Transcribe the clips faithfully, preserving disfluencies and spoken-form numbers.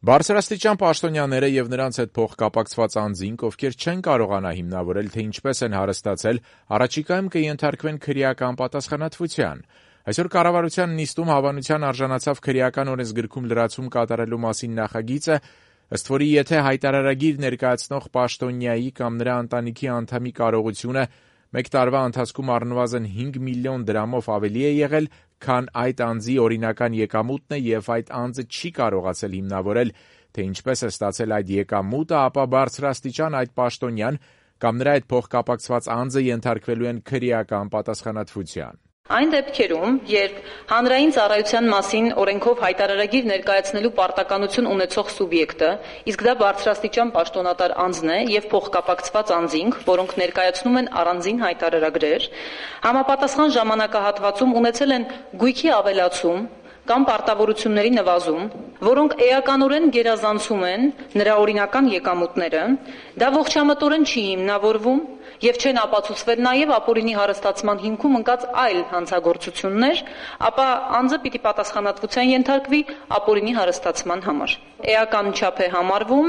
Բարձրաստիճան պաշտոնյաները եւ նրանց հետ փոխկապակցված անձինք, ովքեր չեն կարողանա հիմնավորել, թե ինչպես են հարստացել, առաջիկայում կենթարկվեն քրեական պատասխանատվության։ Այսօր կառավարության նիստում հավանության արժանացավ քրեական օրենսգրքում լրացում կատարելու մասին նախագիծը, ըստ որի եթե հայտարարագիր ներկայացնող պաշտոնյայի կամ նրա ընտանիքի անդամի կարողությունը մեկ տարվա ընթացքում առնվազն հինգ միլիոն դրամով ավելի է եղել, քան այդ անձի օրինական եկամուտն է եւ այդ անձը չի կարողացել հիմնավորել, թե ինչպես է ստացել այդ եկամուտը, ապա բարձրաստիճան այդ պաշտոնյան կամ նրա հետ փոխկապակցված անձը ենթարկվելու են քրեական պատասխանատվության։ Այն դեպքերում, երբ հանրային ծառայության մասին օրենքով հայտարարագիր ներկայացնելու պարտականություն ունեցող սուբյեկտը, իսկ դա բարձրաստիճան պաշտոնատար անձն է եւ փոխկապակցված անձինք, որոնք ներկայացնում են առանձին հայտարարագրեր, համապատասխան ժամանակահատվածում ունեցել են գույքի ավելացում կամ պարտավորությունների նվազում, որոնք էականորեն գերազանցում են նրա օրինական եկամուտները, դա ողջամտորեն չի հիմնավորվում եւ չեն ապացուցվել նաեւ ապօրինի հարստացման հիմքում ընկած այլ հանցագործություններ, ապա անձը պիտի պատասխանատվության ենթարկվի ապօրինի հարստացման համար։ Էական չափ է համարվում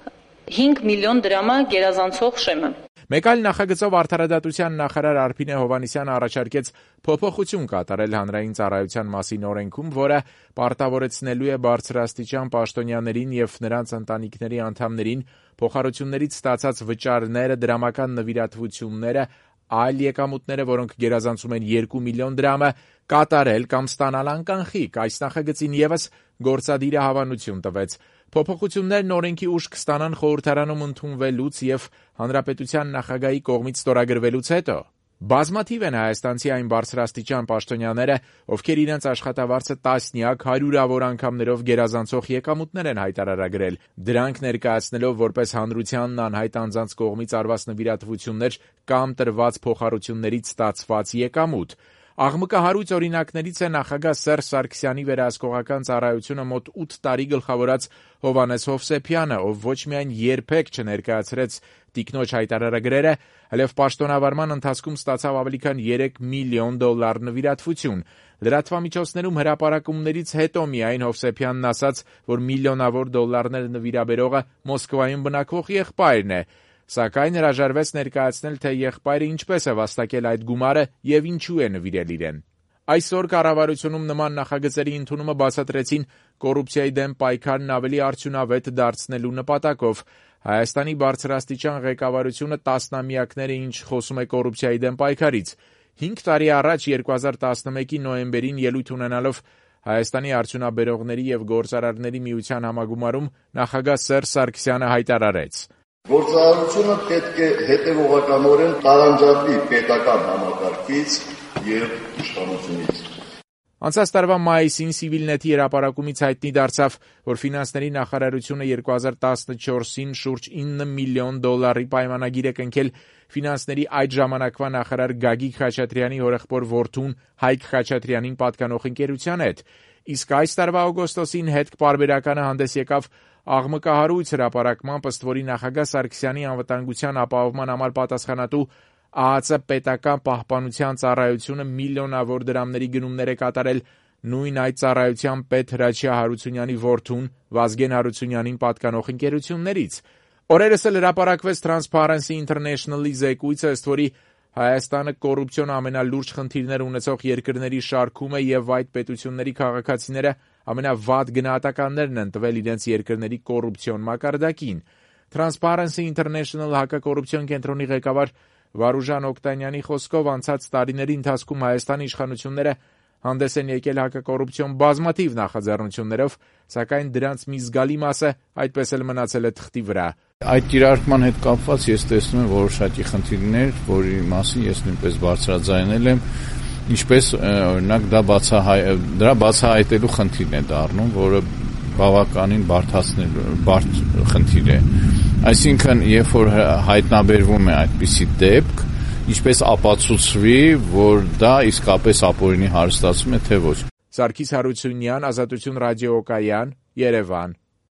հինգ միլիոն դրամը գերազանցող շեմը։ Մեկ այլ նախագծով արդարադատության նախարար Արփինե Հովհաննիսյանը առաջարկեց փոփոխություն կատարել հանրային ծառայության մասին օրենքում, որը պարտավորեցնելու է բարձրաստիճան պաշտոնյաներին եւ նրանց ընտանիքների անդամներին փոխհարություններից ստացած վճարները, դրամական նվիրատվությունները, այլ եկամուտները, որոնք գերազանցում են երկու միլիոն դրամը, կատարել կամ ստանալ անկանխիկ։ Այս նախագծին եւս գործադիրը հավանություն տվեց։ Փոփոխություններն օրենքի ուժ կստանան խորհրդարանում ընդունվելուց եւ հանրապետության նախագահի կողմից ստորագրվելուց հետո։ Բազմաթիվ են հայաստանցի այն բարձրաստիճան պաշտոնյաները, ովքեր իրենց աշխատավարձը տասնյակ, հարյուրավոր անգամներով գերազանցող եկամուտներ են հայտարարագրել, դրանք ներկայացնելով որպես հանրությանն անհայտ անձանց կողմից արված նվիրատվություններ կամ տրված փոխհարություններից ստացված եկամուտ։ Աղմկահարույց օրինակներից է նախագահ Սերժ Սարգսյանի վերահսկողական ծառայությունը մոտ ութ տարի գլխավորած Հովհաննես Հովսեփյանը, ով ոչ միայն երբեք չներկայացրեց տիկնոջ հայտարարագրերը, այլև պաշտոնավարման ընթացքում ստացավ ավելի քան երեք միլիոն դոլար նվիրատվություն։ Լրատվամիջոցներում հրապարակումներից հետո միայն Հովսեփյանն ասաց, որ միլիոնավոր դոլարներ նվիրաբերողը Մոսկվայում բնակվող եղբայրն է, սակայն հրաժարվեց ներկայացնել, թե եղբայրը ինչպես է վաստակել այդ գումարը եւ ինչու է նվիրել իրեն։ Այսօր կառավարությունում նման նախագծերի ընդունումը բացատրեցին կոռուպցիայի դեմ պայքարն ավելի արդյունավետ դարձնելու նպատակով։ Հայաստանի բարձրաստիճան ղեկավարությունը տասնամյակներ է ինչ խոսում է կոռուպցիայի դեմ պայքարից։ Հինգ տարի առաջ երկու հազար տասնմեկի նոյեմբերին ելույթ ունենալով Հայաստանի արդյունաբերողների եւ գործարարների միության համագումարում նախագահ Սերժ Սարգսյանը հայտարարեց. Գործարարությունը պետք է հետևողականորեն տարանջատվի պետական համակարգից եւ իշխանությունից։ Անցած տարվա մայիսին Civilnet-ի հրապարակումից հայտնի դարձավ, որ ֆինանսների նախարարությունը երկու հազար տասնչորսին շուրջ ինը միլիոն դոլարի պայմանագիր է կնքել ֆինանսների այդ ժամանակվա նախարար Գագիկ Խաչատրյանի հորեղբոր որդուն Հայկ Խաչատրյանին պատկանող ընկերության հետ։ Իսկ այս տարվա օգոստոսին հետք պարբերականը հանդես եկավ աղմկահարույց հրապարակմամբ, ըստ որի նախագահ Սարգսյանի անվտանգության ապահովման համար պատասխանատու ԱԱԾ պետական պահպանության ծառայությունը միլիոնավոր դրամների գնումներ է կատարել նույն այդ ծառայության պետ Հրաչյա Հարությունյանի որդուն Վազգեն Հարությունյանին պատկանող ընկերություններից։ Օրերս էլ հրապարակվեց Transparency International-ի զեկույցը, ըստ որի Հայաստանը կոռուպցիոն ամենալուրջ խնդիրներ ունեցող երկրների շարքում է եւ այդ պետությունների քաղաքացիները ամենավատ գնահատականներն են տվել իրենց երկրների կոռուպցիոն մակարդակին։ Transparency International հակակոռուպցիոն կենտրոնի ղեկավար Վարուժան Օկտանյանի խոսքով անցած տարիների ընթացքում Հայաստանի իշխանությունները հանդես են եկել հակակոռուպցիոն բազմաթիվ նախաձեռնություններով, սակայն դրանց մի զգալի մասը այդպես էլ մնացել է թղթի վրա։ Այդ դիրարկման հետ կապված ես տեսնում եմ որոշակի խնդիրներ, որի մասին ես նույնպես բարձրաձայնել եմ, ինչպես օրինակ դա բացահայ դրա բացահայտելու խնդիրն է դառնում, որը բավականին բարդացնելու բարդ խնդիր է։ Այսինքն, երբ որ հայտնաբերվում է այդպիսի դեպք, ինչպես ապացուցվի, որ դա իսկապես ապօրինի հարստացում է, թե ոչ։ Սարգիս Հարությունյան, Ազատություն ռադիոկայան, Երևան։